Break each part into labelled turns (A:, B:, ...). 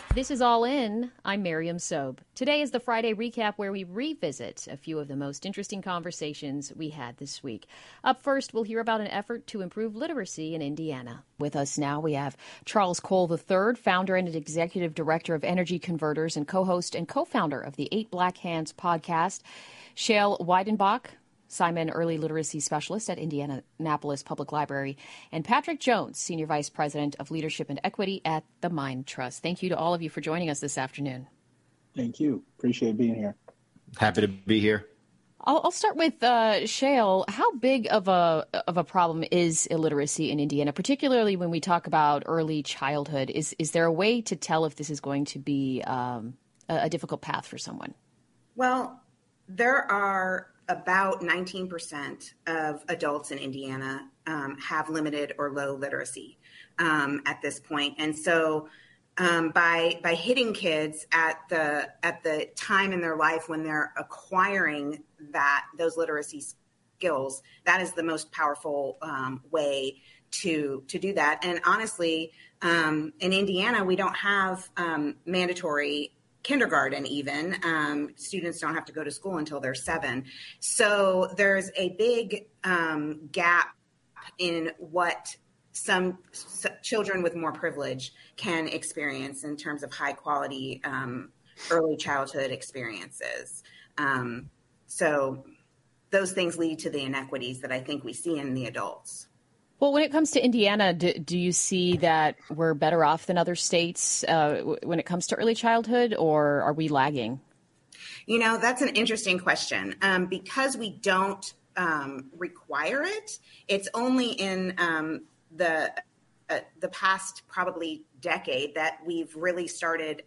A: This is All In. I'm Miriam Sobe. Today is the Friday recap where we revisit a few of the most interesting conversations we had this week. Up first, we'll hear about an effort to improve literacy in Indiana. With us now, we have Charles Cole III, founder and executive director of Energy Converters and co-host and co-founder of the Eight Black Hands podcast, Shayle Weidenbach, Simon Early Literacy Specialist at Indianapolis Public Library, and Patrick Jones, Senior Vice President of Leadership and Equity at the Mind Trust. Thank you to all of you for joining us this afternoon.
B: Thank you. Appreciate being here.
C: Happy to be here.
A: I'll start with Shayle. How big of a problem is illiteracy in Indiana, particularly when we talk about early childhood? Is there a way to tell if this is going to be a difficult path for someone?
D: Well, there are about 19% of adults in Indiana have limited or low literacy at this point. And so by hitting kids at the time in their life when they're acquiring those literacy skills, that is the most powerful way to do that. And honestly, in Indiana, we don't have mandatory kindergarten even. Students don't have to go to school until they're 7. So there's a big gap in what some children with more privilege can experience in terms of high quality early childhood experiences. So those things lead to the inequities that I think we see in the adults.
A: Well, when it comes to Indiana, do you see that we're better off than other states when it comes to early childhood, or are we lagging?
D: You know, that's an interesting question. Because we don't require it, it's only in the past probably decade that we've really started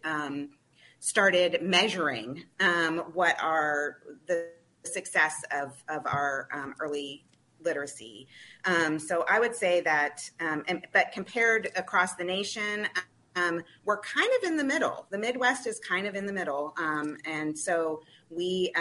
D: measuring what are the success of our early literacy. So I would say that, but compared across the nation, we're kind of in the middle. The Midwest is kind of in the middle. And so we're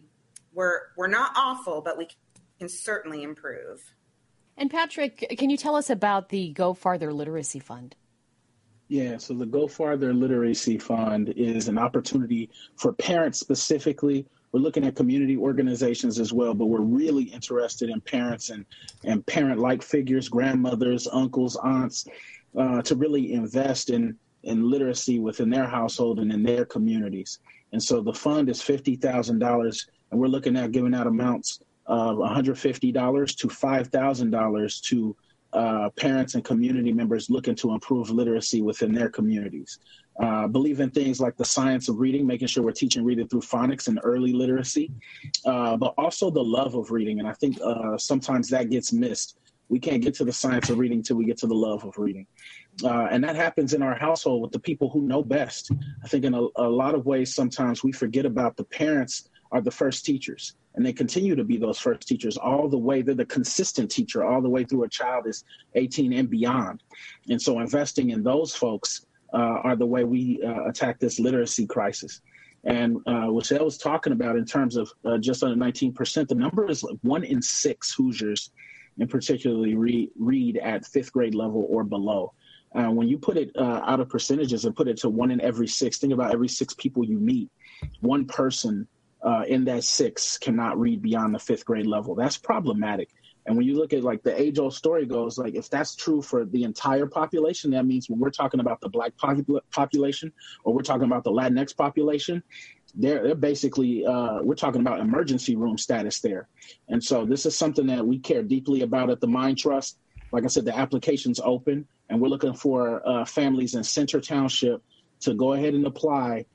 D: not awful, but we can certainly improve.
A: And Patrick, can you tell us about the Go Farther Literacy Fund?
B: Yeah, so the Go Farther Literacy Fund is an opportunity for parents specifically. We're looking at community organizations as well, but we're really interested in parents and parent-like figures, grandmothers, uncles, aunts, to really invest in literacy within their household and in their communities. And so the fund is $50,000, and we're looking at giving out amounts of $150 to $5,000 to parents and community members looking to improve literacy within their communities. Believe in things like the science of reading, making sure we're teaching reading through phonics and early literacy, but also the love of reading. And I think sometimes that gets missed. We can't get to the science of reading till we get to the love of reading. And that happens in our household with the people who know best. I think in a lot of ways, sometimes we forget about the parents are the first teachers. And they continue to be those first teachers all the way. They're the consistent teacher all the way through a child is 18 and beyond. And so investing in those folks are the way we attack this literacy crisis. And what Shayle was talking about in terms of just under 19%, the number is like 1 in 6 Hoosiers, and particularly read at 5th grade level or below. When you put it out of percentages and put it to 1 in every 6, think about every 6 people you meet, one person in that 6 cannot read beyond the 5th grade level. That's problematic. And when you look at like the age-old story goes, like if that's true for the entire population, that means when we're talking about the Black population or we're talking about the Latinx population, they're basically, we're talking about emergency room status there. And so this is something that we care deeply about at the Mind Trust. Like I said, the application's open, and we're looking for families in Center Township to go ahead and apply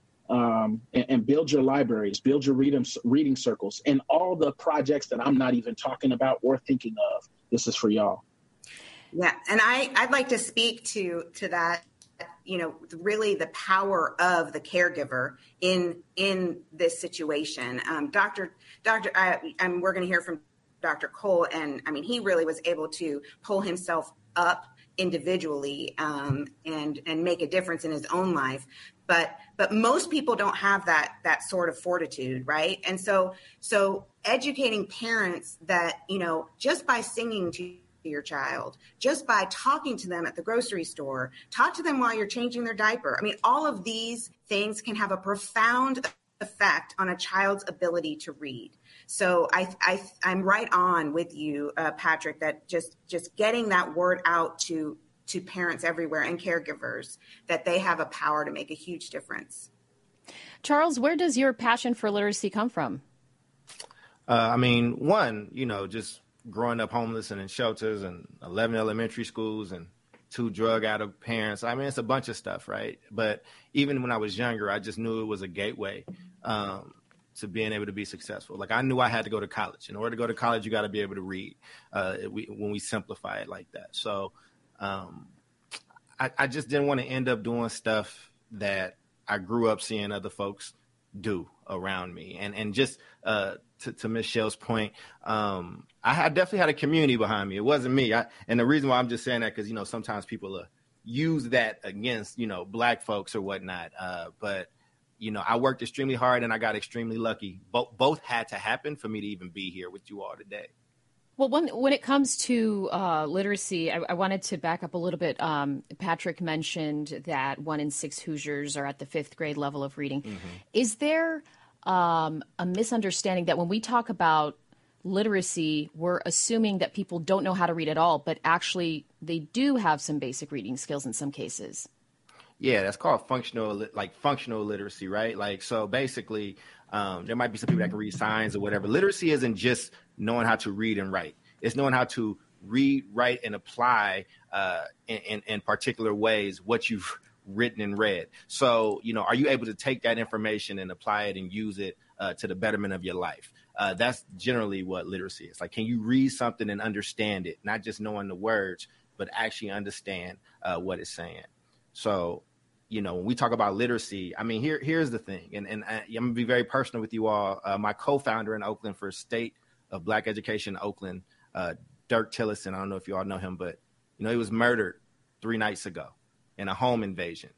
B: and build your libraries, build your reading circles, and all the projects that I'm not even talking about or thinking of. This is for y'all.
D: Yeah, and I'd like to speak to that, you know, really the power of the caregiver in this situation. We're going to hear from Dr. Cole, and I mean, he really was able to pull himself up individually and make a difference in his own life. But most people don't have that sort of fortitude, right? And so educating parents that, you know, just by singing to your child just by talking to them at the grocery store. Talk to them while you're changing their diaper. I mean, all of these things can have a profound effect on a child's ability to read. So I'm right on with you, Patrick, that just getting that word out to parents everywhere and caregivers, that they have a power to make a huge difference.
A: Charles, where does your passion for literacy come from?
C: I mean, one, just growing up homeless and in shelters and 11 elementary schools and 2 drug addict parents. I mean, it's a bunch of stuff, right? But even when I was younger, I just knew it was a gateway to being able to be successful. Like, I knew I had to go to college. In order to go to college, you got to be able to read when we simplify it like that. So I just didn't want to end up doing stuff that I grew up seeing other folks do around me. And just to Ms. Shell's point, I definitely had a community behind me. It wasn't me. And the reason why I'm just saying that, because, sometimes people use that against, Black folks or whatnot. But, I worked extremely hard and I got extremely lucky. Both had to happen for me to even be here with you all today.
A: Well, when it comes to literacy, I wanted to back up a little bit. Patrick mentioned that 1 in 6 Hoosiers are at the 5th grade level of reading. Mm-hmm. Is there a misunderstanding that when we talk about literacy, we're assuming that people don't know how to read at all, but actually they do have some basic reading skills in some cases?
C: Yeah, that's called functional literacy, right? Like, so basically, there might be some people that can read signs or whatever. Literacy isn't just knowing how to read and write. It's knowing how to read, write, and apply in particular ways what you've written and read. So, are you able to take that information and apply it and use it to the betterment of your life? That's generally what literacy is. Like, can you read something and understand it, not just knowing the words, but actually understand what it's saying? So, when we talk about literacy, I mean, here's the thing, and I'm going to be very personal with you all. My co-founder in Oakland for State of Black Education in Oakland, Dirk Tillotson, I don't know if you all know him, but, he was murdered 3 nights ago in a home invasion.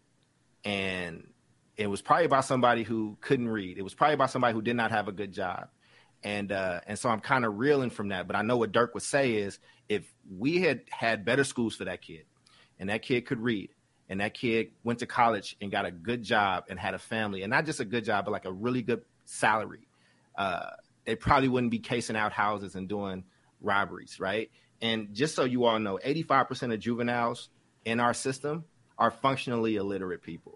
C: And it was probably by somebody who couldn't read. It was probably by somebody who did not have a good job. And so I'm kind of reeling from that. But I know what Dirk would say is, if we had better schools for that kid, and that kid could read, and that kid went to college and got a good job and had a family, and not just a good job, but like a really good salary, they probably wouldn't be casing out houses and doing robberies, right? And just so you all know, 85% of juveniles in our system are functionally illiterate people.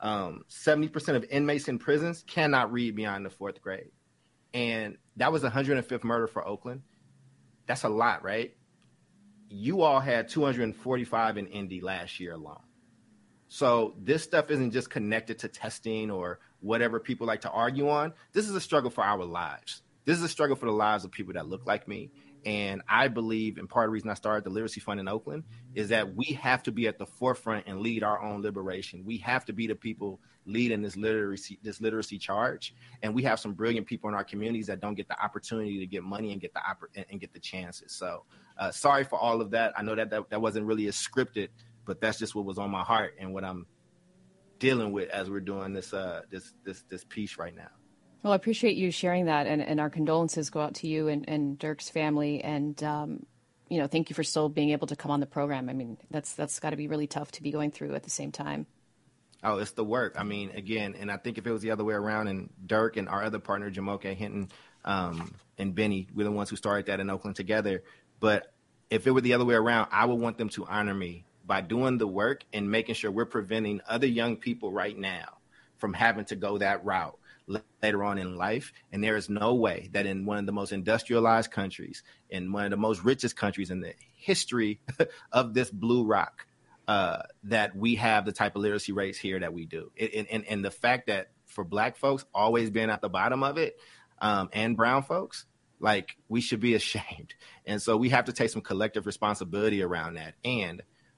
C: 70% of inmates in prisons cannot read beyond the 4th grade. And that was the 105th murder for Oakland. That's a lot, right? You all had 245 in Indy last year alone. So this stuff isn't just connected to testing or whatever people like to argue on. This is a struggle for our lives. This is a struggle for the lives of people that look like me. And I believe, and part of the reason I started the Literacy Fund in Oakland, is that we have to be at the forefront and lead our own liberation. We have to be the people leading this literacy charge. And we have some brilliant people in our communities that don't get the opportunity to get money and get the chances. So sorry for all of that. I know that wasn't really as scripted, but that's just what was on my heart and what I'm dealing with as we're doing this piece right now.
A: Well, I appreciate you sharing that, and our condolences go out to you and Dirk's family. And thank you for still being able to come on the program. I mean, that's got to be really tough to be going through at the same time.
C: Oh, it's the work. I mean, again, and I think if it was the other way around, and Dirk and our other partner Jamoke Hinton and Benny, we're the ones who started that in Oakland together. But if it were the other way around, I would want them to honor me by doing the work and making sure we're preventing other young people right now from having to go that route later on in life. And there is no way that in one of the most industrialized countries, in one of the most richest countries in the history of this blue rock, that we have the type of literacy rates here that we do. And the fact that for Black folks always being at the bottom of it, and brown folks, like, we should be ashamed. And so we have to take some collective responsibility around that. And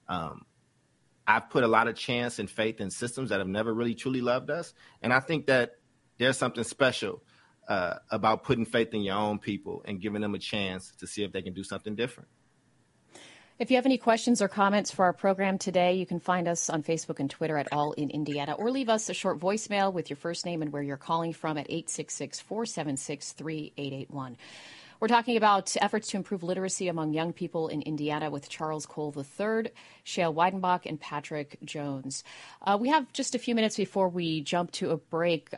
C: I've put a lot of chance and faith in systems that have never really truly loved us. And I think that there's something special about putting faith in your own people and giving them a chance to see if they can do something different.
A: If you have any questions or comments for our program today, you can find us on Facebook and Twitter at All in Indiana, or leave us a short voicemail with your first name and where you're calling from at 866-476-3881. We're talking about efforts to improve literacy among young people in Indiana with Charles Cole III, Shayle Weidenbach, and Patrick Jones. We have just a few minutes before we jump to a break.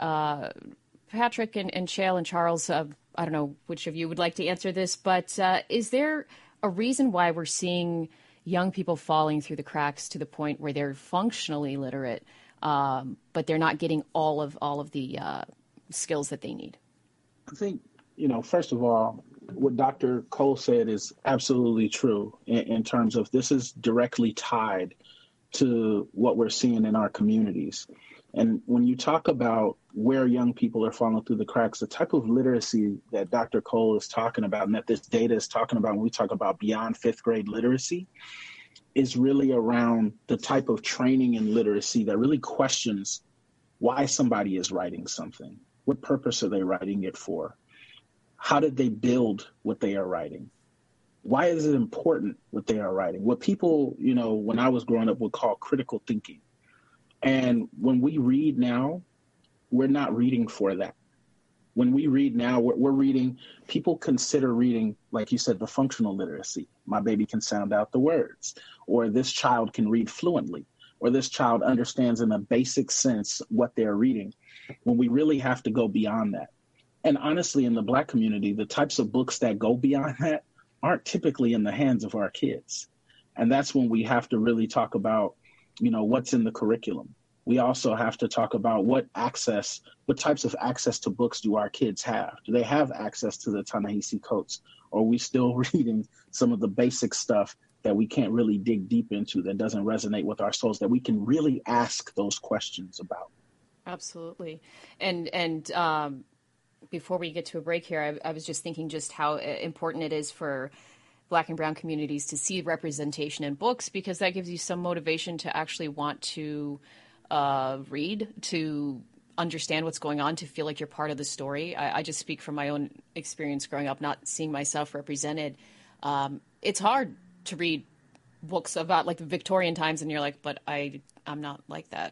A: Patrick and Shayle and Charles, I don't know which of you would like to answer this, but is there a reason why we're seeing young people falling through the cracks to the point where they're functionally literate, but they're not getting all of the skills that they need?
B: I think, first of all, what Dr. Cole said is absolutely true in terms of this is directly tied to what we're seeing in our communities. And when you talk about where young people are falling through the cracks, the type of literacy that Dr. Cole is talking about and that this data is talking about when we talk about beyond fifth grade literacy is really around the type of training and literacy that really questions why somebody is writing something. What purpose are they writing it for? How did they build what they are writing? Why is it important what they are writing? What people, when I was growing up would call critical thinking. And when we read now, we're not reading for that. When we read now, we're reading, people consider reading, like you said, the functional literacy. My baby can sound out the words, or this child can read fluently, or this child understands in a basic sense what they're reading, when we really have to go beyond that. And honestly, in the Black community, the types of books that go beyond that aren't typically in the hands of our kids. And that's when we have to really talk about, what's in the curriculum. We also have to talk about what types of access to books do our kids have? Do they have access to the Ta-Nehisi Coates? Or are we still reading some of the basic stuff that we can't really dig deep into, that doesn't resonate with our souls, that we can really ask those questions about?
A: Absolutely. And before we get to a break here, I was just thinking just how important it is for Black and brown communities to see representation in books, because that gives you some motivation to actually want to read, to understand what's going on, to feel like you're part of the story. I just speak from my own experience growing up, not seeing myself represented. It's hard to read books about like the Victorian times and you're like, but I'm not like that.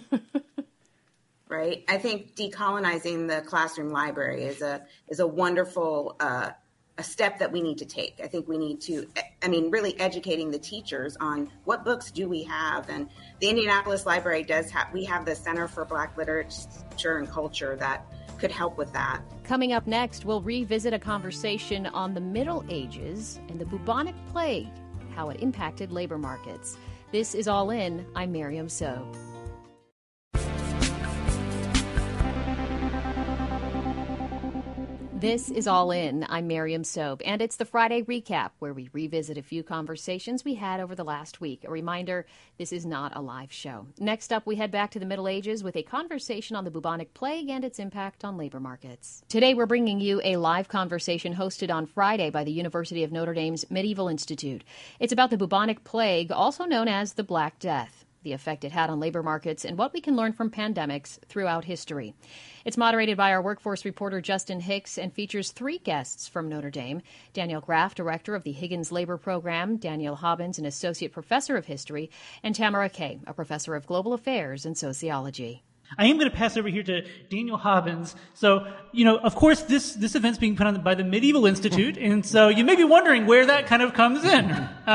D: Right. I think decolonizing the classroom library is a wonderful a step that we need to take. I think we need to, really educating the teachers on what books do we have. And the Indianapolis Library we have the Center for Black Literature and Culture that could help with that.
A: Coming up next, we'll revisit a conversation on the Middle Ages and the bubonic plague, how it impacted labor markets. This is All In. I'm Miriam Sobe. This is All In. I'm Miriam Sobe, and it's the Friday recap where we revisit a few conversations we had over the last week. A reminder, this is not a live show. Next up, we head back to the Middle Ages with a conversation on the bubonic plague and its impact on labor markets. Today, we're bringing you a live conversation hosted on Friday by the University of Notre Dame's Medieval Institute. It's about the bubonic plague, also known as the Black Death, the effect it had on labor markets, and what we can learn from pandemics throughout history. It's moderated by our workforce reporter Justin Hicks and features three guests from Notre Dame: Danielle Graff, director of the Higgins Labor Program; Danielle Hobbins, an associate professor of history; and Tamara Kay, a professor of global affairs and sociology.
E: I am going to pass over here to Daniel Hobbins. So, of course, this event's being put on by the Medieval Institute, and so you may be wondering where that kind of comes in.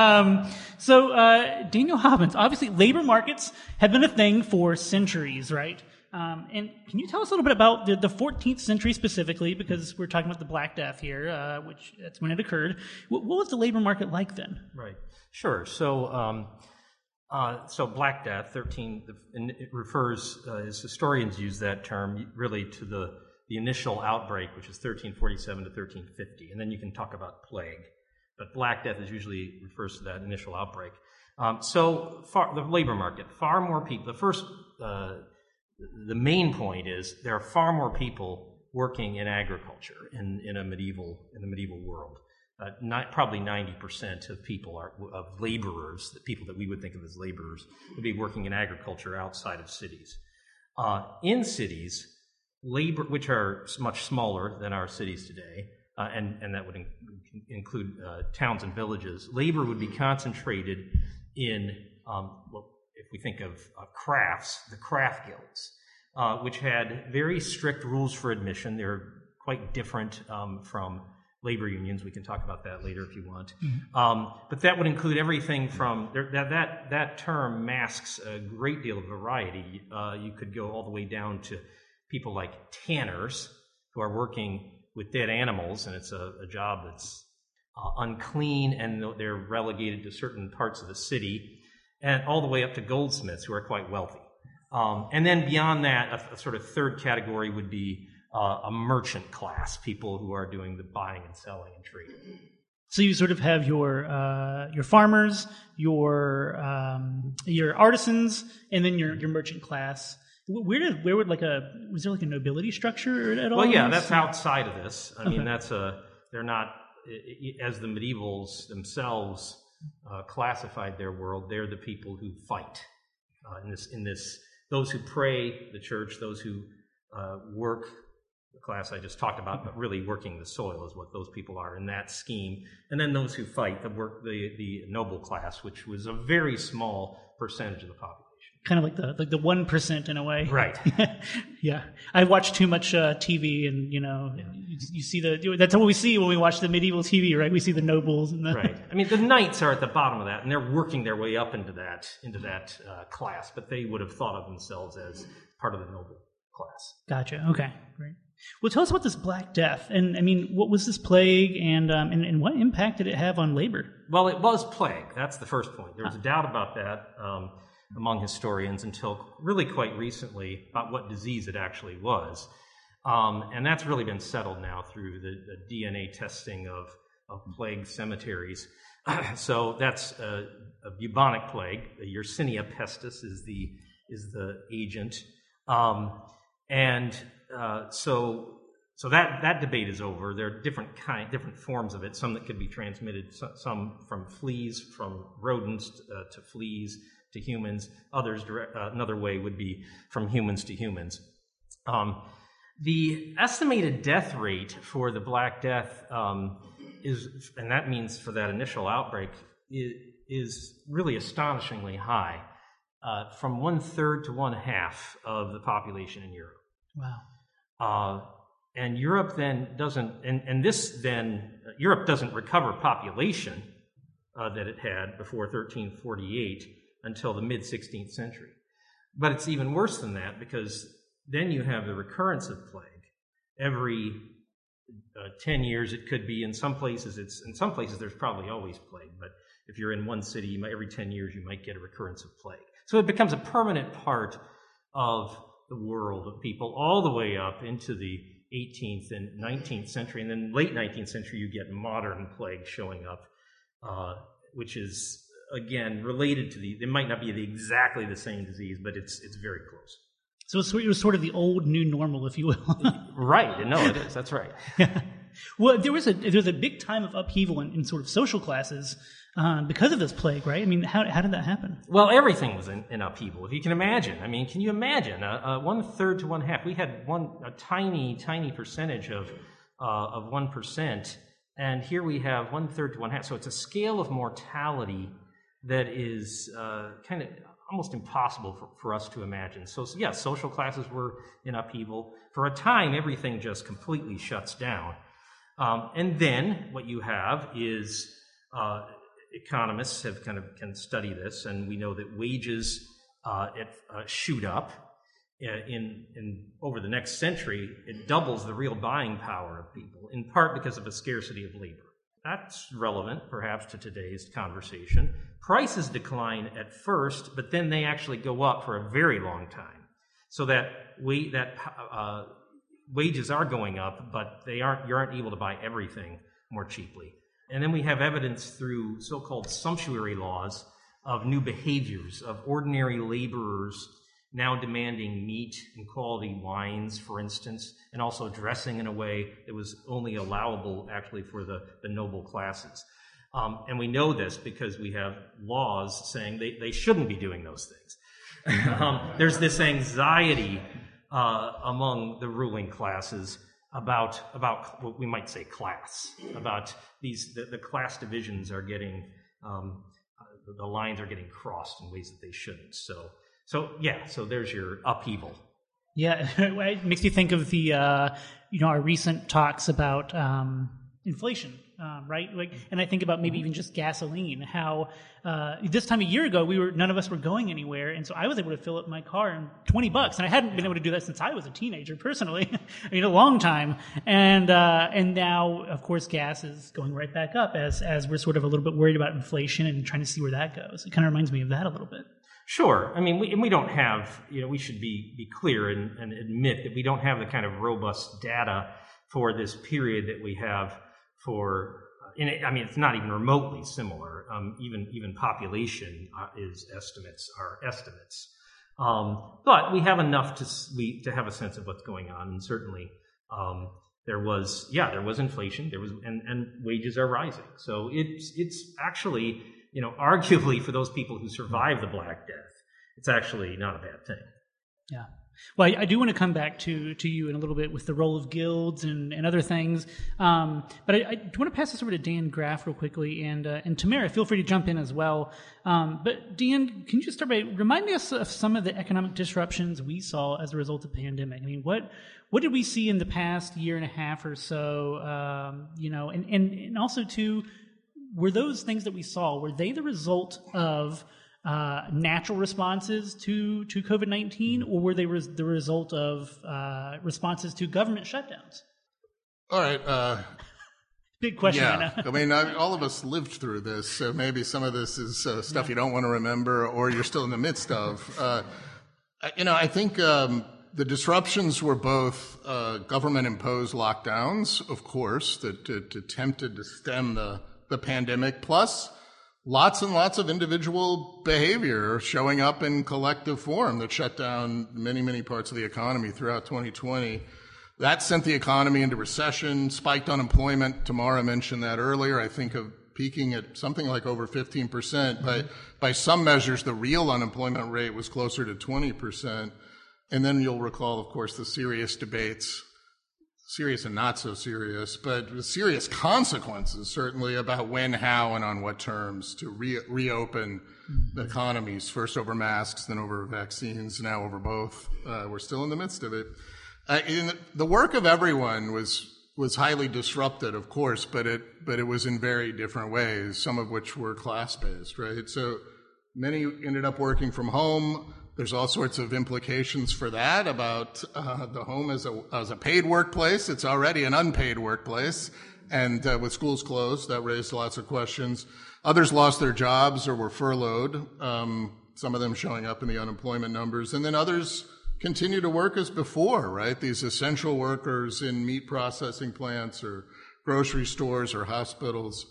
E: Daniel Hobbins, obviously labor markets have been a thing for centuries, right? And can you tell us a little bit about the 14th century specifically, because we're talking about the Black Death here, which that's when it occurred. What was the labor market like then?
F: Right. Sure. So Black Death, and it refers, as historians use that term, really to the initial outbreak, which is 1347 to 1350, and then you can talk about plague. But Black Death usually refers to that initial outbreak. The labor market, far more people. The main point is there are far more people working in agriculture in the medieval world. Probably 90% of people of laborers, the people that we would think of as laborers, would be working in agriculture outside of cities. In cities, labor, which are much smaller than our cities today, and that would include towns and villages, labor would be concentrated in, if we think of crafts, the craft guilds, which had very strict rules for admission. They're quite different from labor unions. We can talk about that later if you want. But that would include everything from that term masks a great deal of variety. You could go all the way down to people like tanners who are working with dead animals, and it's a job that's unclean, and they're relegated to certain parts of the city, and all the way up to goldsmiths who are quite wealthy. And then beyond that, a sort of third category would be a merchant class, people who are doing the buying and selling and trading.
E: So you sort of have your farmers, your artisans, and then your merchant class. Where would was there like a nobility structure at all?
F: Well, yeah, that's outside of this. I mean, they're not, as the medievals themselves classified their world, they're the people who fight in this. Those who pray the church, those who work the class I just talked about, but really working the soil is what those people are in that scheme. And then those who fight the noble class, which was a very small percentage of the population.
E: Kind of like the 1% in a way.
F: Right.
E: Yeah. I watch too much TV, and you see that's what we see when we watch the medieval TV, right? We see the nobles and the
F: right. I mean, the knights are at the bottom of that, and they're working their way up into that class, but they would have thought of themselves as part of the noble class.
E: Gotcha. Okay. Great. Well, tell us about this Black Death, and I mean, what was this plague, and what impact did it have on labor?
F: Well, it was plague. That's the first point. There's a doubt about that among historians until really quite recently about what disease it actually was, and that's really been settled now through the DNA testing of plague cemeteries. So that's a bubonic plague. Yersinia pestis is the agent. So that debate is over. There are different forms of it. Some that could be transmitted, some from fleas, from rodents to fleas to humans. Others, another way would be from humans to humans. The estimated death rate for the Black Death is, and that means for that initial outbreak, is really astonishingly high. From 1/3 to 1/2 of the population in Europe.
E: Wow.
F: And Europe then doesn't, Europe doesn't recover population that it had before 1348 until the mid-16th century. But it's even worse than that, because then you have the recurrence of plague. Every 10 years it could be. In some places there's probably always plague, but if you're in one city, every 10 years you might get a recurrence of plague. So it becomes a permanent part of the world of people all the way up into the 18th and 19th century. And then late 19th century, you get modern plague showing up, which is, again, related to it might not be exactly the same disease, but it's very close.
E: So it was sort of the old new normal, if you will.
F: Right. No, it is. That's right.
E: Well, there was a big time of upheaval in sort of social classes because of this plague, right? I mean, how did that happen?
F: Well, everything was in upheaval, if you can imagine. I mean, can you imagine 1/3 to 1/2? We had a tiny percentage of 1%, and here we have 1/3 to 1/2. So it's a scale of mortality that is kind of almost impossible for us to imagine. So yeah, social classes were in upheaval. For a time, everything just completely shuts down. And then what you have is economists can study this, and we know that wages shoot up in over the next century. It doubles the real buying power of people, in part because of a scarcity of labor. That's relevant, perhaps, to today's conversation. Prices decline at first, but then they actually go up for a very long time. So that wages are going up, but you aren't able to buy everything more cheaply. And then we have evidence through so-called sumptuary laws of new behaviors, of ordinary laborers now demanding meat and quality wines, for instance, and also dressing in a way that was only allowable actually for the noble classes. And we know this because we have laws saying they shouldn't be doing those things. There's this anxiety among the ruling classes about what we might say class, about the class divisions are getting, the lines are getting crossed in ways that they shouldn't. So there's your upheaval.
E: Yeah, it makes me think of the, our recent talks about inflation, right? And I think about maybe even just gasoline. How this time a year ago, none of us were going anywhere, and so I was able to fill up my car in $20, and I hadn't been able to do that since I was a teenager, personally. I mean, a long time. And now, of course, gas is going right back up as we're sort of a little bit worried about inflation and trying to see where that goes. It kind of reminds me of that a little bit.
F: Sure. I mean, we don't have, we should be clear and admit that we don't have the kind of robust data for this period that we have for, it's not even remotely similar. Even population are estimates. But we have enough to have a sense of what's going on. And certainly, there was inflation. And wages are rising. So it's actually, arguably for those people who survive the Black Death, it's actually not a bad thing.
E: Yeah. Well, I do want to come back to you in a little bit with the role of guilds and other things. But I want to pass this over to Dan Graff real quickly, and Tamara, feel free to jump in as well. But Dan, can you just start by reminding us of some of the economic disruptions we saw as a result of the pandemic? I mean, what did we see in the past year and a half or so? And also too, were those things that we saw, were they the result of natural responses to COVID-19, or were they the result of responses to government shutdowns?
G: All right.
E: Big question.
G: Yeah. I mean, all of us lived through this, so maybe some of this is stuff you don't want to remember or you're still in the midst of. I think the disruptions were both government-imposed lockdowns, of course, that attempted to stem the pandemic, plus lots and lots of individual behavior showing up in collective form that shut down many, many parts of the economy throughout 2020. That sent the economy into recession, spiked unemployment. Tamara mentioned that earlier. I think of peaking at something like over 15%. But by some measures, the real unemployment rate was closer to 20%. And then you'll recall, of course, the serious debates, serious and not so serious, but serious consequences, certainly, about when, how, and on what terms to reopen the economies, first over masks, then over vaccines, now over both. We're still in the midst of it. The work of everyone was highly disrupted, of course, but it was in very different ways, some of which were class-based, right? So many ended up working from home. There's all sorts of implications for that about the home as a paid workplace. It's already an unpaid workplace. And with schools closed, that raised lots of questions. Others lost their jobs or were furloughed, some of them showing up in the unemployment numbers. And then others continue to work as before, right? These essential workers in meat processing plants or grocery stores or hospitals.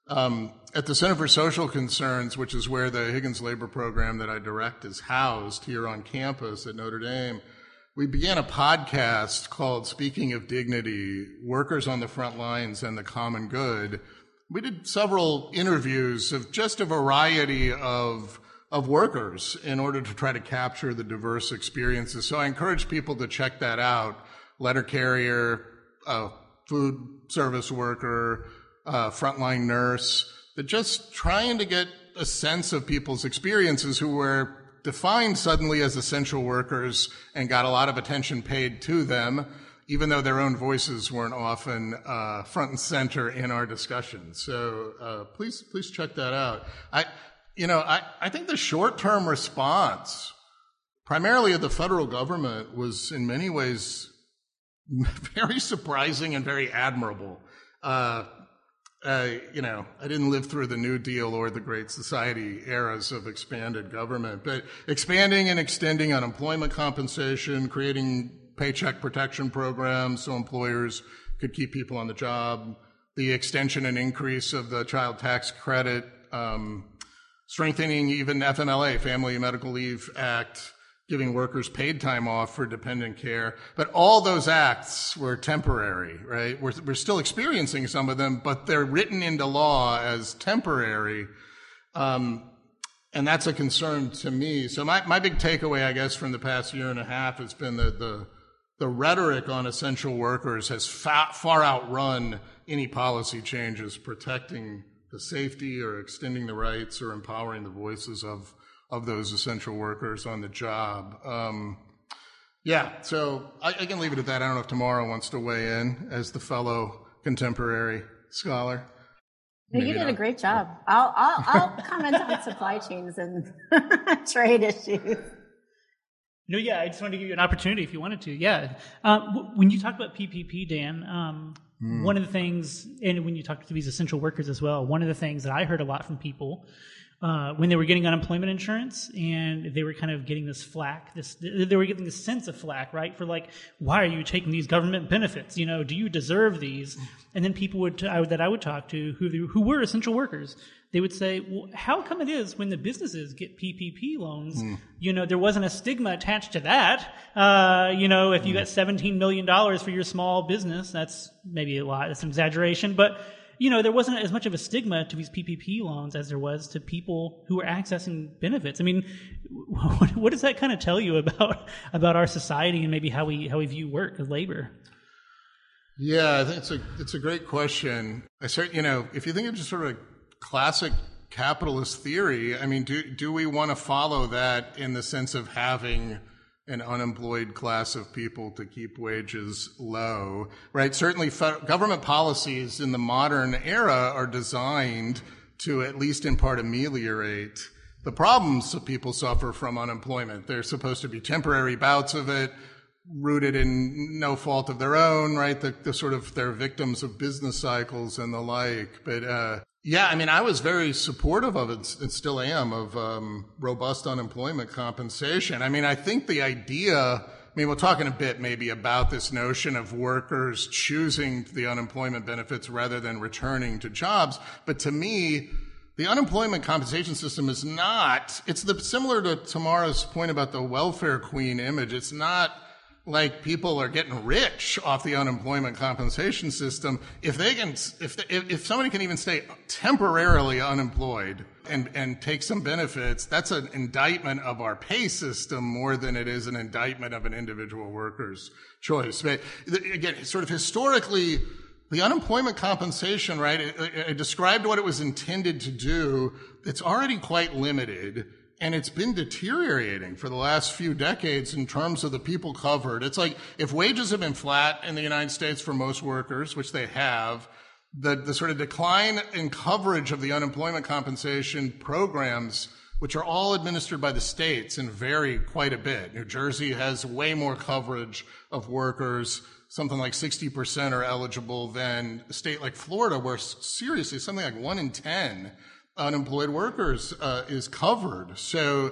G: At the Center for Social Concerns, which is where the Higgins Labor Program that I direct is housed here on campus at Notre Dame, we began a podcast called Speaking of Dignity, Workers on the Front Lines and the Common Good. We did several interviews of just a variety of workers in order to try to capture the diverse experiences. So I encourage people to check that out. Letter carrier, food service worker, frontline nurse, that just trying to get a sense of people's experiences who were defined suddenly as essential workers and got a lot of attention paid to them, even though their own voices weren't often front and center in our discussions. So please check that out. I think the short-term response, primarily of the federal government, was in many ways very surprising and very admirable. I didn't live through the New Deal or the Great Society eras of expanded government, but expanding and extending unemployment compensation, creating paycheck protection programs so employers could keep people on the job, the extension and increase of the child tax credit, strengthening even FMLA, Family Medical Leave Act, giving workers paid time off for dependent care. But all those acts were temporary, right? We're still experiencing some of them, but they're written into law as temporary. And that's a concern to me. So my big takeaway, I guess, from the past year and a half has been that the rhetoric on essential workers has far outrun any policy changes protecting the safety or extending the rights or empowering the voices of those essential workers on the job. So I can leave it at that. I don't know if Tamara wants to weigh in as the fellow contemporary. Scholar.
H: No, you did a great job. I'll comment on supply chains and trade issues.
E: No, yeah, I just wanted to give you an opportunity if you wanted to. Yeah. When you talk about PPP, Dan, one of the things, and when you talk to these essential workers as well, one of the things that I heard a lot from people when they were getting unemployment insurance and they were kind of getting this flack, they were getting this sense of flack, right? For like, why are you taking these government benefits? Do you deserve these? And then people that I would talk to who were essential workers, they would say, well, how come it is when the businesses get PPP loans, there wasn't a stigma attached to that? If you got $17 million for your small business, that's maybe a lot, that's an exaggeration, but there wasn't as much of a stigma to these PPP loans as there was to people who were accessing benefits. I mean, what does that kind of tell you about our society and maybe how we view work as labor?
G: Yeah, I think it's a great question. If you think of just sort of classic capitalist theory, I mean, do we want to follow that in the sense of having an unemployed class of people to keep wages low, right? Certainly government policies in the modern era are designed to, at least in part, ameliorate the problems that people suffer from unemployment. They're supposed to be temporary bouts of it, rooted in no fault of their own, right? The sort of, they're victims of business cycles and the like. But I was very supportive of it, and still am, of robust unemployment compensation. I mean, I think the idea, we're talking a bit maybe about this notion of workers choosing the unemployment benefits rather than returning to jobs. But to me, the unemployment compensation system is not, similar to Tamara's point about the welfare queen image. It's not like people are getting rich off the unemployment compensation system. If somebody can even stay temporarily unemployed and take some benefits, that's an indictment of our pay system more than it is an indictment of an individual worker's choice. But again, sort of historically, the unemployment compensation, right, I described what it was intended to do. It's already quite limited. And it's been deteriorating for the last few decades in terms of the people covered. It's like if wages have been flat in the United States for most workers, which they have, the sort of decline in coverage of the unemployment compensation programs, which are all administered by the states and vary quite a bit. New Jersey has way more coverage of workers. Something like 60% are eligible than a state like Florida, where seriously something like 1 in 10 unemployed workers is covered. So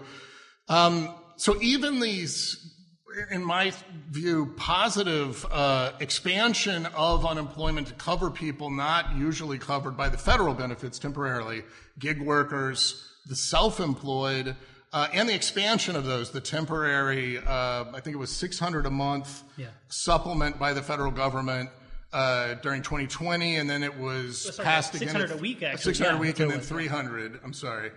G: even these, in my view, positive expansion of unemployment to cover people not usually covered by the federal benefits temporarily, gig workers, the self-employed, and the expansion of those, the temporary, I think it was $600 a month supplement by the federal government during 2020, and then it was passed again.
E: 600 a week, actually.
G: 600 a week, and then 300. I'm sorry.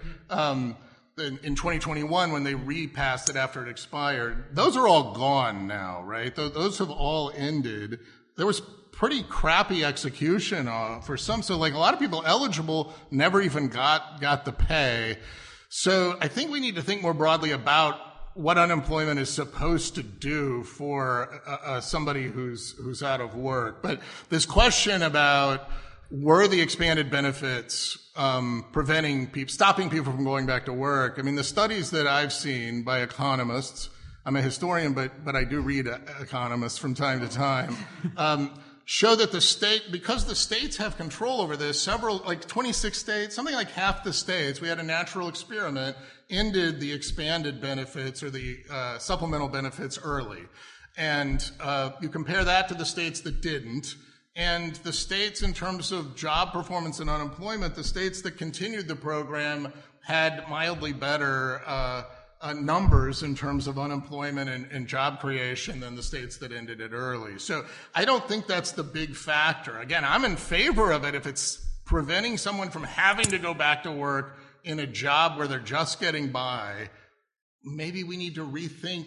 G: In 2021, when they repassed it after it expired, those are all gone now, right? Those have all ended. There was pretty crappy execution for some. So, like, a lot of people eligible never even got the pay. So I think we need to think more broadly about what unemployment is supposed to do for somebody who's out of work. But this question about were the expanded benefits stopping people from going back to work? I mean, the studies that I've seen by economists, I'm a historian, but I do read economists from time to time, show that because the states have control over this, 26 states, something like half the states, we had a natural experiment, ended the expanded benefits or the supplemental benefits early. And you compare that to the states that didn't, and the states in terms of job performance and unemployment, the states that continued the program had mildly better numbers in terms of unemployment and job creation than the states that ended it early. So I don't think that's the big factor. Again, I'm in favor of it if it's preventing someone from having to go back to work in a job where they're just getting by. Maybe we need to rethink,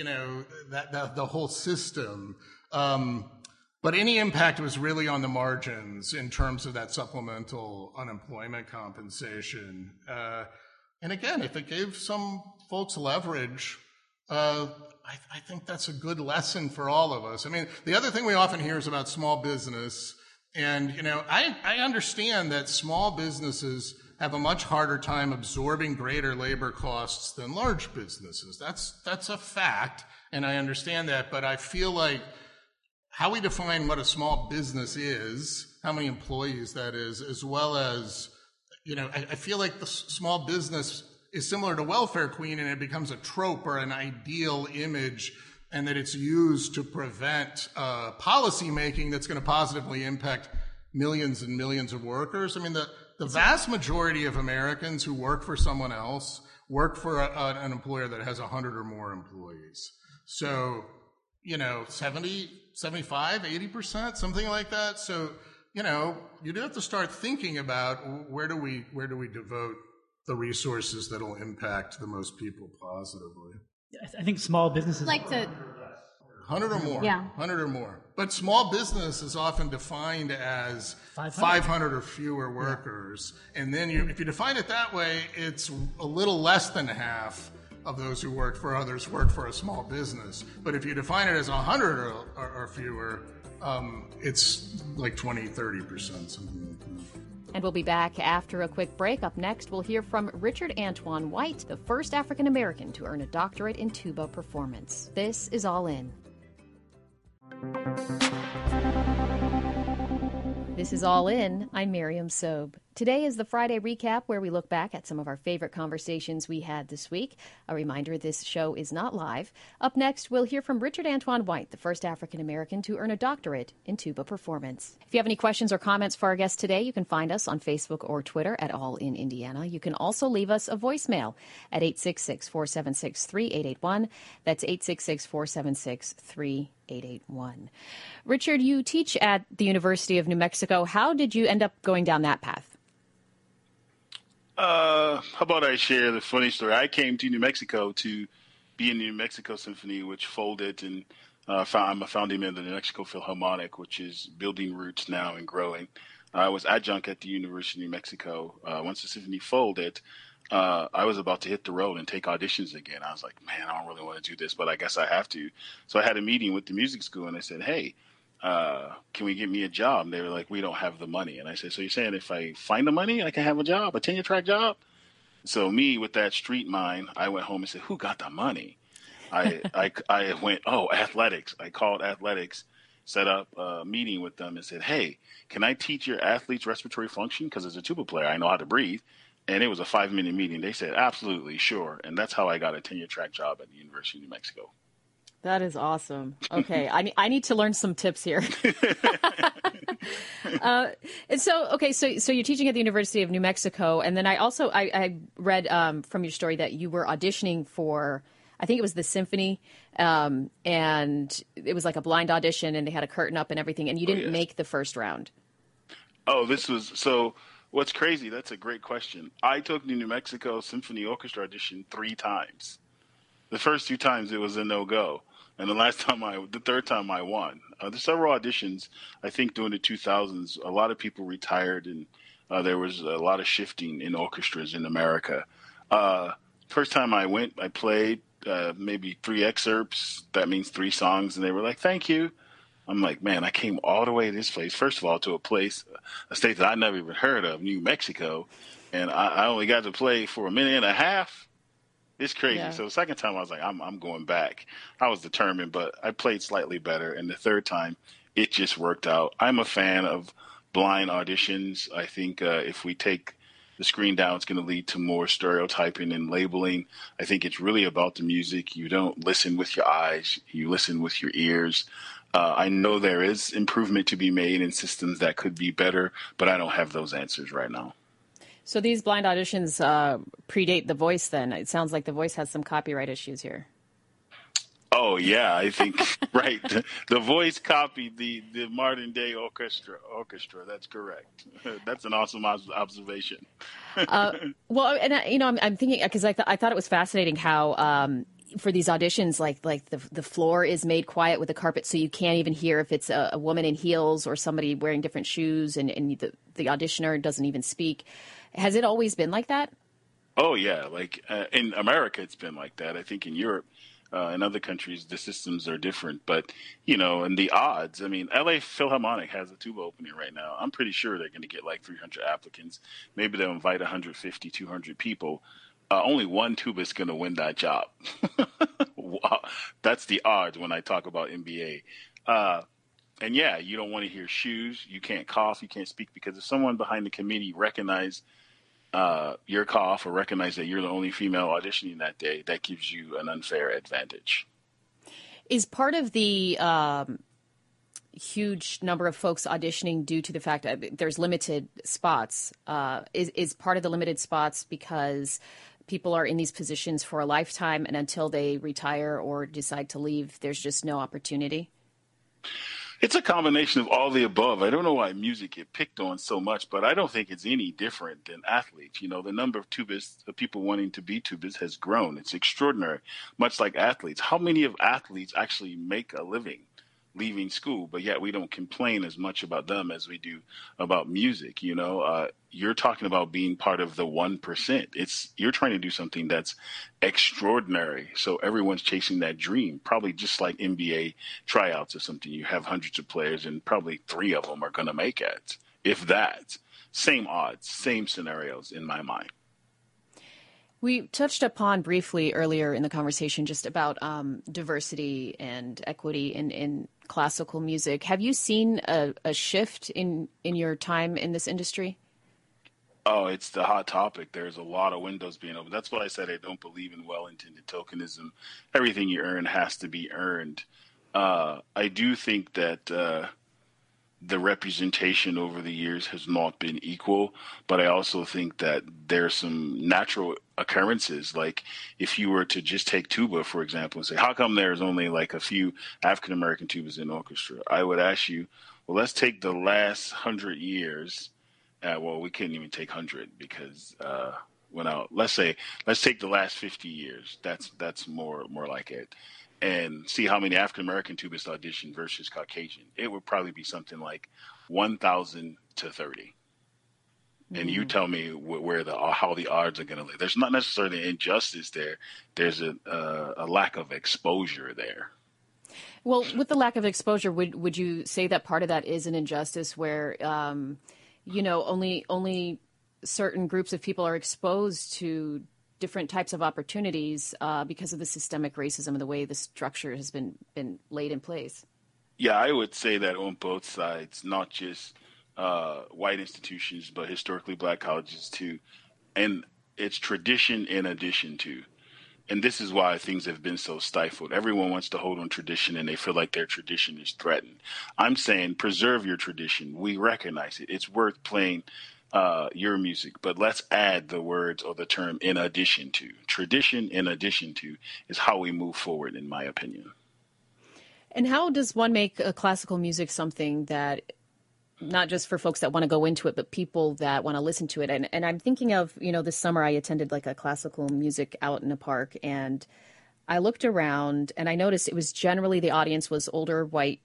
G: the whole system. But any impact was really on the margins in terms of that supplemental unemployment compensation. And again, if it gave some folks leverage, I think that's a good lesson for all of us. I mean, the other thing we often hear is about small business. And, I understand that small businesses have a much harder time absorbing greater labor costs than large businesses. That's a fact, and I understand that, but I feel like how we define what a small business is, how many employees that is, as well as, I feel like the small business is similar to welfare queen, and it becomes a trope or an ideal image, and that it's used to prevent policy making that's going to positively impact millions and millions of workers. I mean, the vast majority of Americans who work for someone else work for an employer that has 100 or more employees. So, 70, 75, 80%, something like that. So, you do have to start thinking about where do we devote the resources that will impact the most people positively.
E: I think small businesses
H: like to
G: 100 or more.
H: Yeah.
G: 100 or more. But small business is often defined as 500 or fewer workers. Yeah. And then if you define it that way, it's a little less than half of those who work for others work for a small business. But if you define it as 100 or fewer, it's like 20, 30%, something like that.
A: And we'll be back after a quick break. Up next, we'll hear from Richard Antoine White, the first African American to earn a doctorate in tuba performance. This is All In. This is All In. I'm Miriam Sobe. Today is the Friday recap where we look back at some of our favorite conversations we had this week. A reminder, this show is not live. Up next, we'll hear from Richard Antoine White, the first African American to earn a doctorate in tuba performance. If you have any questions or comments for our guest today, you can find us on Facebook or Twitter at All In Indiana. You can also leave us a voicemail at 866-476-3881. That's 866-476-3881. Richard, you teach at the University of New Mexico. How did you end up going down that path?
I: How about I share the funny story? I came to New Mexico to be in the New Mexico Symphony, which folded, and I'm a founding member of the New Mexico Philharmonic, which is building roots now and growing. I was adjunct at the University of New Mexico. Once the symphony folded, I was about to hit the road and take auditions again. I was like, man, I don't really want to do this, but I guess I have to. So I had a meeting with the music school, and I said, hey, can we get me a job? And they were like, we don't have the money. And I said, so you're saying if I find the money, I can have a job, a tenure track job? So me, with that street mind, I went home and said, who got the money? I went, athletics. I called athletics, set up a meeting with them and said, hey, can I teach your athletes respiratory function? Because as a tuba player, I know how to breathe. And it was a 5-minute meeting. They said, absolutely, sure. And that's how I got a tenure track job at the University of New Mexico.
A: That is awesome. Okay, I need to learn some tips here. And so you're teaching at the University of New Mexico, and then I read from your story that you were auditioning for, I think it was the symphony, and it was like a blind audition, and they had a curtain up and everything, and you didn't make the first round.
I: What's crazy? That's a great question. I took the New Mexico Symphony Orchestra audition 3 times. The first 2 times it was a no-go. And the third time I won. There's several auditions. I think during the 2000s, a lot of people retired, and there was a lot of shifting in orchestras in America. First time I went, I played maybe 3 excerpts. That means 3 songs. And they were like, thank you. I'm like, man, I came all the way to this place. First of all, to a state that I never even heard of, New Mexico. And I only got to play for a minute and a half. It's crazy. Yeah. So the second time I was like, I'm going back. I was determined, but I played slightly better. And the third time, it just worked out. I'm a fan of blind auditions. I think if we take the screen down, it's going to lead to more stereotyping and labeling. I think it's really about the music. You don't listen with your eyes. You listen with your ears. I know there is improvement to be made in systems that could be better, but I don't have those answers right now.
A: So these blind auditions predate The Voice then. It sounds like The Voice has some copyright issues here.
I: Oh, yeah, I think, right. The Voice copied the modern day orchestra. That's correct. That's an awesome observation.
A: I'm thinking, because I thought it was fascinating how for these auditions, like the floor is made quiet with a carpet, so you can't even hear if it's a woman in heels or somebody wearing different shoes, and the auditioner doesn't even speak. Has it always been like that?
I: Oh yeah, like in America, it's been like that. I think in Europe, in other countries, the systems are different. But and the odds. I mean, L.A. Philharmonic has a tuba opening right now. I'm pretty sure they're going to get like 300 applicants. Maybe they'll invite 150, 200 people. Only one tuba is going to win that job. Wow. That's the odds when I talk about NBA. And yeah, you don't want to hear shoes. You can't cough. You can't speak because if someone behind the committee recognize your cough or recognize that you're the only female auditioning that day, that gives you an unfair advantage.
A: Is part of the huge number of folks auditioning due to the fact that there's limited spots? Is part of the limited spots because people are in these positions for a lifetime and until they retire or decide to leave, there's just no opportunity?
I: It's a combination of all the above. I don't know why music get picked on so much, but I don't think it's any different than athletes. The number of tubists, of people wanting to be tubists has grown. It's extraordinary, much like athletes. How many of athletes actually make a living leaving school, but yet we don't complain as much about them as we do about music? You're talking about being part of the 1%. You're trying to do something that's extraordinary. So everyone's chasing that dream, probably just like NBA tryouts or something. You have hundreds of players and probably 3 of them are going to make it. If that, same odds, same scenarios in my mind.
A: We touched upon briefly earlier in the conversation just about diversity and equity in classical music. Have you seen a shift in your time in this industry?
I: Oh, it's the hot topic. There's a lot of windows being opened. That's why I said I don't believe in well-intended tokenism. Everything you earn has to be earned. I do think that the representation over the years has not been equal, but I also think that there's some natural occurrences. Like if you were to just take tuba, for example, and say, how come there's only like a few African-American tubas in orchestra? I would ask you, well, let's take the last 100 years. Well, we couldn't even take 100 because let's take the last 50 years. That's more like it. And see how many African-American tubists audition versus Caucasian. It would probably be something like 1,000 to 30. And you tell me how the odds are going to live. There's not necessarily an injustice there. There's a lack of exposure there.
A: Well, with the lack of exposure, would you say that part of that is an injustice where, only certain groups of people are exposed to different types of opportunities because of the systemic racism and the way the structure has been laid in place?
I: Yeah, I would say that on both sides, not just white institutions, but historically black colleges too. And it's tradition in addition to. And this is why things have been so stifled. Everyone wants to hold on tradition and they feel like their tradition is threatened. I'm saying preserve your tradition. We recognize it. It's worth playing your music, but let's add the words or the term in addition to. Tradition in addition to is how we move forward, in my opinion.
A: And how does one make classical music something that not just for folks that want to go into it, but people that want to listen to it? And I'm thinking of, this summer I attended like a classical music out in a park, and I looked around and I noticed it was generally the audience was older white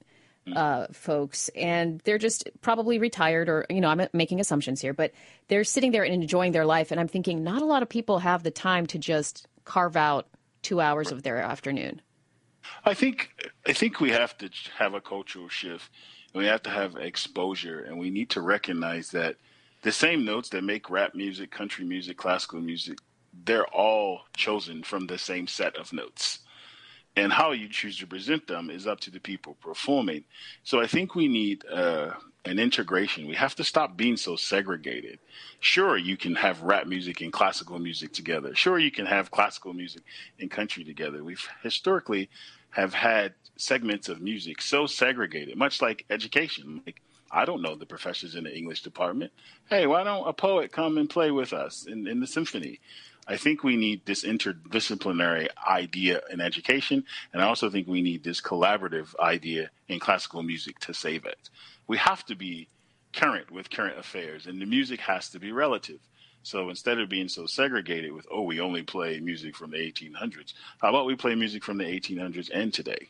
A: folks, and they're just probably retired or, I'm making assumptions here, but they're sitting there and enjoying their life. And I'm thinking not a lot of people have the time to just carve out 2 hours of their afternoon.
I: I think we have to have a cultural shift. We have to have exposure, and we need to recognize that the same notes that make rap music, country music, classical music, they're all chosen from the same set of notes. And how you choose to present them is up to the people performing. So I think we need an integration. We have to stop being so segregated. Sure, you can have rap music and classical music together. Sure, you can have classical music and country together. We've historically have had segments of music so segregated, much like education. Like, I don't know the professors in the English department. Hey, why don't a poet come and play with us in the symphony? I think we need this interdisciplinary idea in education, and I also think we need this collaborative idea in classical music to save it. We have to be current with current affairs, and the music has to be relative. So instead of being so segregated with, we only play music from the 1800s, how about we play music from the 1800s and today?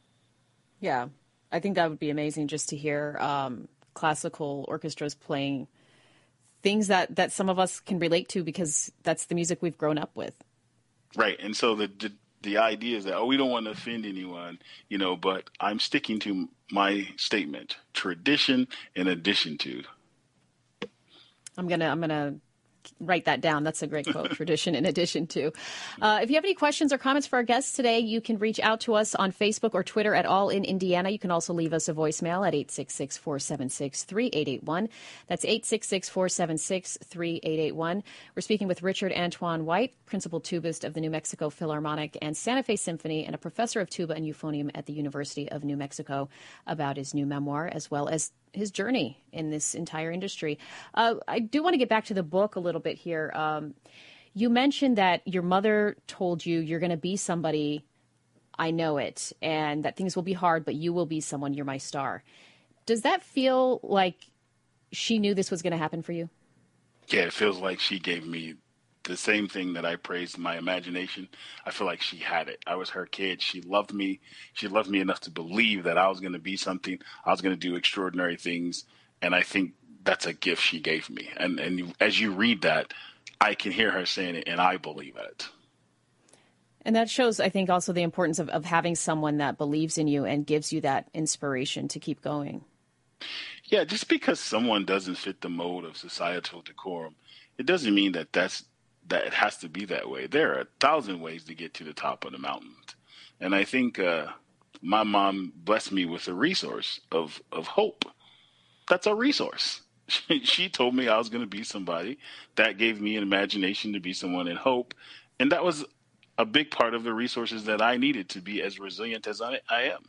A: Yeah, I think that would be amazing just to hear classical orchestras playing things that some of us can relate to because that's the music we've grown up with.
I: Right. And so the idea is that, we don't want to offend anyone, but I'm sticking to my statement, tradition in addition to.
A: I'm gonna write that down. That's a great quote. Tradition in addition to. If you have any questions or comments for our guests today, you can reach out to us on Facebook or Twitter at All in Indiana. You can also leave us a voicemail at 866-476-3881. That's 866-476-3881. We're speaking with Richard Antoine White, principal tubist of the New Mexico Philharmonic and Santa Fe Symphony and a professor of tuba and euphonium at the University of New Mexico, about his new memoir as well as his journey in this entire industry. I do want to get back to the book a little bit here. You mentioned that your mother told you you're going to be somebody, I know it, and that things will be hard, but you will be someone, you're my star. Does that feel like she knew this was going to happen for you?
I: Yeah, it feels like she gave me the same thing that I praised my imagination. I feel like she had it. I was her kid. She loved me. She loved me enough to believe that I was going to be something. I was going to do extraordinary things. And I think that's a gift she gave me. And as you read that, I can hear her saying it, and I believe it.
A: And that shows, I think, also the importance of having someone that believes in you and gives you that inspiration to keep going.
I: Yeah, just because someone doesn't fit the mold of societal decorum, it doesn't mean that that it has to be that way. There are 1,000 ways to get to the top of the mountain. And I think my mom blessed me with a resource of hope. That's a resource. She told me I was going to be somebody. That gave me an imagination to be someone in hope. And that was a big part of the resources that I needed to be as resilient as I am.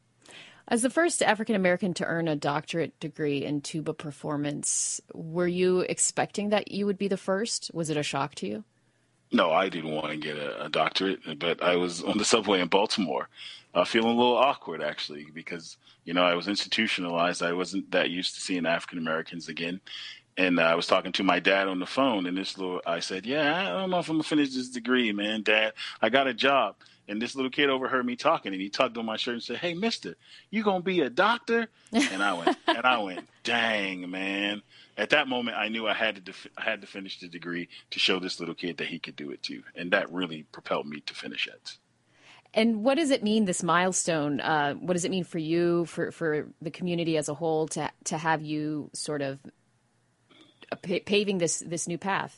A: As the first African-American to earn a doctorate degree in tuba performance, were you expecting that you would be the first? Was it a shock to you?
I: No, I didn't want to get a doctorate, but I was on the subway in Baltimore feeling a little awkward, actually, because, I was institutionalized. I wasn't that used to seeing African-Americans again. And I was talking to my dad on the phone, and I said, I don't know if I'm going to finish this degree, man, Dad. I got a job. And this little kid overheard me talking, and he tugged on my shirt and said, "Hey, mister, you going to be a doctor?" And I went, dang, man. At that moment, I knew I had to finish the degree to show this little kid that he could do it too. And that really propelled me to finish it.
A: And what does it mean, this milestone? What does it mean for you, for the community as a whole, to have you sort of paving this new path?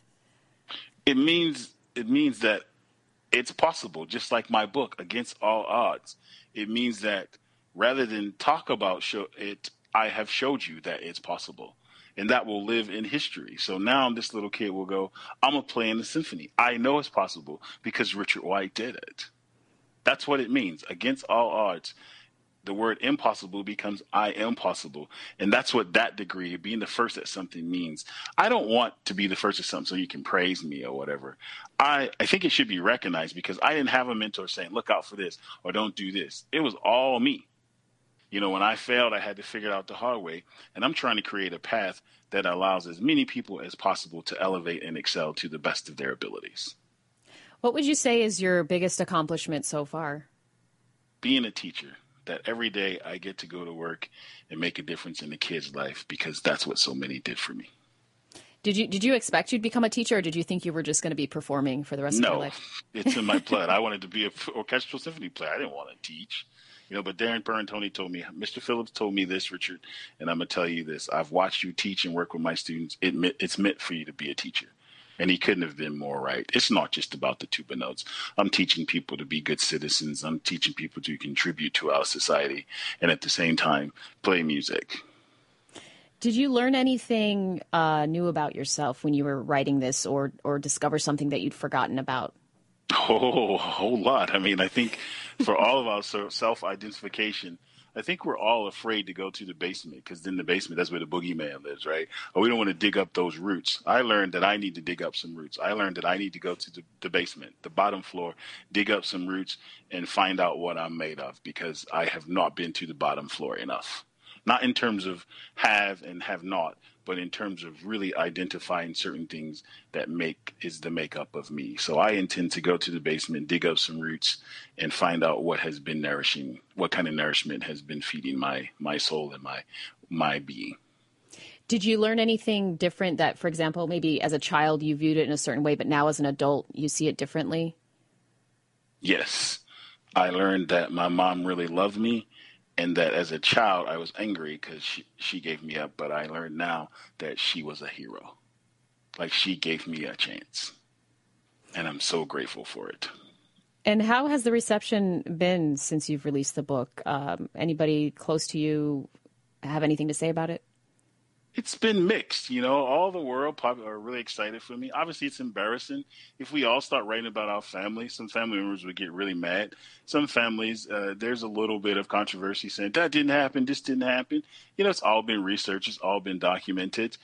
I: It means that it's possible, just like my book, Against All Odds. It means that rather than talk about it, I have showed you that it's possible. And that will live in history. So now this little kid will go, I'm going to play in the symphony. I know it's possible because Richard White did it. That's what it means. Against all odds. The word impossible becomes I am possible. And that's what that degree, being the first at something, means. I don't want to be the first at something so you can praise me or whatever. I think it should be recognized because I didn't have a mentor saying, look out for this or don't do this. It was all me. When I failed, I had to figure it out the hard way. And I'm trying to create a path that allows as many people as possible to elevate and excel to the best of their abilities.
A: What would you say is your biggest accomplishment so far?
I: Being a teacher. That every day I get to go to work and make a difference in a kid's life because that's what so many did for me.
A: Did you expect you'd become a teacher, or did you think you were just going to be performing for the rest of your life?
I: No, it's in my blood. I wanted to be an orchestral symphony player. I didn't want to teach. But Darren Perantoni told me, Mr. Phillips told me this, Richard, and I'm going to tell you this. I've watched you teach and work with my students. It's meant for you to be a teacher. And he couldn't have been more right. It's not just about the tuba notes. I'm teaching people to be good citizens. I'm teaching people to contribute to our society and at the same time play music.
A: Did you learn anything new about yourself when you were writing this or discover something that you'd forgotten about?
I: Oh, a whole lot. I mean, I think for all of our self-identification, I think we're all afraid to go to the basement because in the basement, that's where the boogeyman lives, right? Or we don't want to dig up those roots. I learned that I need to dig up some roots. I learned that I need to go to the basement, the bottom floor, dig up some roots and find out what I'm made of because I have not been to the bottom floor enough. Not in terms of have and have not, but in terms of really identifying certain things that is the makeup of me. So I intend to go to the basement, dig up some roots, and find out what has been nourishing, what kind of nourishment has been feeding my soul and my being.
A: Did you learn anything different that, for example, maybe as a child you viewed it in a certain way, but now as an adult you see it differently?
I: Yes. I learned that my mom really loved me, and that as a child I was angry because she gave me up. But I learned now that she was a hero. Like, she gave me a chance. And I'm so grateful for it.
A: And how has the reception been since you've released the book? Anybody close to you have anything to say about it?
I: It's been mixed. All the world are really excited for me. Obviously, it's embarrassing. If we all start writing about our family, some family members would get really mad. Some families, there's a little bit of controversy saying, that didn't happen, this didn't happen. It's all been researched. It's all been documented.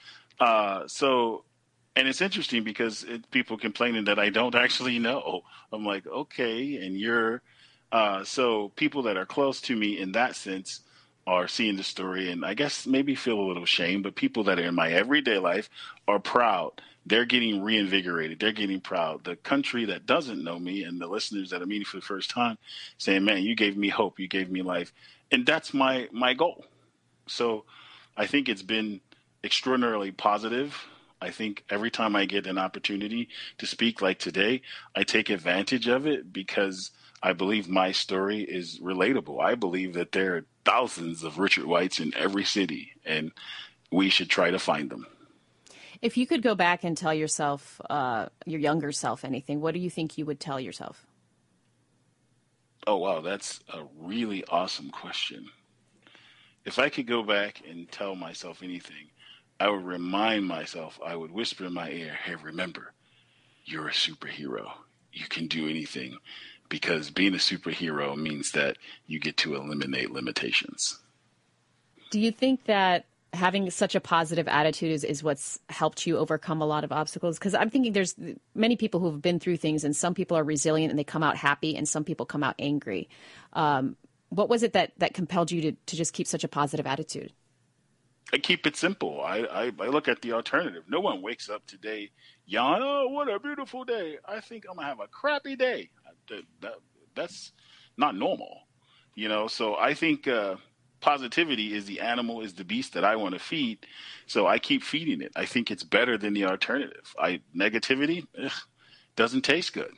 I: And it's interesting because people complaining that I don't actually know. I'm like, okay, and you're so people that are close to me in that sense are seeing the story and I guess maybe feel a little shame, but people that are in my everyday life are proud. They're getting reinvigorated. They're getting proud. The country that doesn't know me and the listeners that are meeting for the first time saying, man, you gave me hope. You gave me life. And that's my goal. So I think it's been extraordinarily positive. I think every time I get an opportunity to speak like today, I take advantage of it because I believe my story is relatable. I believe that there are thousands of Richard Whites in every city, and we should try to find them.
A: If you could go back and tell yourself, your younger self, anything, what do you think you would tell yourself?
I: Oh, wow, that's a really awesome question. If I could go back and tell myself anything, I would remind myself, I would whisper in my ear, hey, remember, you're a superhero. You can do anything. Because being a superhero means that you get to eliminate limitations.
A: Do you think that having such a positive attitude is what's helped you overcome a lot of obstacles? Because I'm thinking there's many people who've been through things, and some people are resilient and they come out happy, and some people come out angry. What was it that compelled you to just keep such a positive attitude?
I: I keep it simple. I look at the alternative. No one wakes up today yawning, oh, what a beautiful day. I think I'm going to have a crappy day. That's not normal, So I think positivity is the animal, is the beast that I want to feed. So I keep feeding it. I think it's better than the alternative. Negativity doesn't taste good.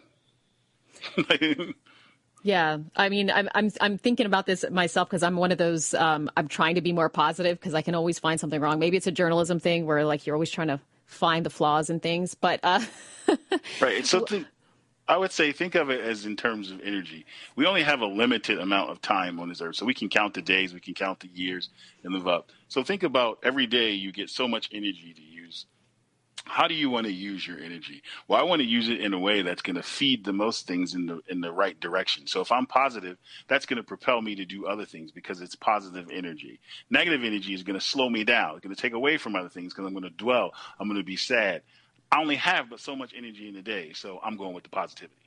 A: Yeah, I mean, I'm thinking about this myself because I'm one of those. I'm trying to be more positive because I can always find something wrong. Maybe it's a journalism thing where like you're always trying to find the flaws in things. But
I: right, it's something. I would say think of it as in terms of energy. We only have a limited amount of time on this earth, so we can count the days, we can count the years, and live up. So think about every day you get so much energy to use. How do you want to use your energy? Well, I want to use it in a way that's going to feed the most things in the right direction. So if I'm positive, that's going to propel me to do other things because it's positive energy. Negative energy is going to slow me down. It's going to take away from other things because I'm going to dwell. I'm going to be sad. I only have but so much energy in a day, so I'm going with the positivity.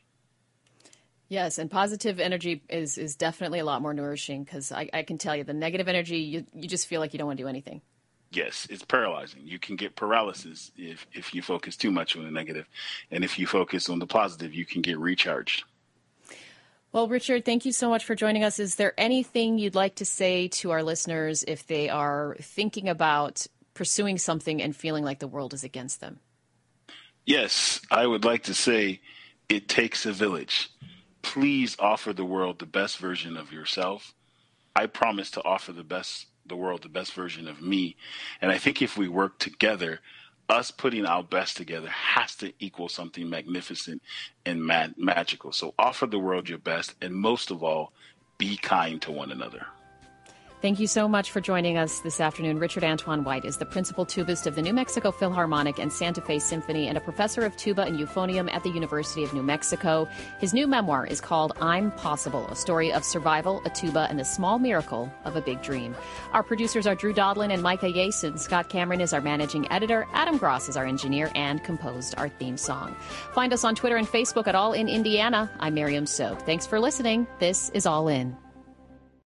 A: Yes, and positive energy is definitely a lot more nourishing because I can tell you the negative energy, you just feel like you don't want to do anything.
I: Yes, it's paralyzing. You can get paralysis if you focus too much on the negative. And if you focus on the positive, you can get recharged.
A: Well, Richard, thank you so much for joining us. Is there anything you'd like to say to our listeners if they are thinking about pursuing something and feeling like the world is against them?
I: Yes, I would like to say it takes a village. Please offer the world the best version of yourself. I promise to offer the world the best version of me. And I think if we work together, us putting our best together has to equal something magnificent and magical. So offer the world your best, and most of all, be kind to one another.
A: Thank you so much for joining us this afternoon. Richard Antoine White is the principal tubist of the New Mexico Philharmonic and Santa Fe Symphony and a professor of tuba and euphonium at the University of New Mexico. His new memoir is called I'm Possible, a story of survival, a tuba, and the small miracle of a big dream. Our producers are Drew Dodlin and Micah Yason. Scott Cameron is our managing editor. Adam Gross is our engineer and composed our theme song. Find us on Twitter and Facebook at All in Indiana. I'm Miriam Sobe. Thanks for listening. This is All In.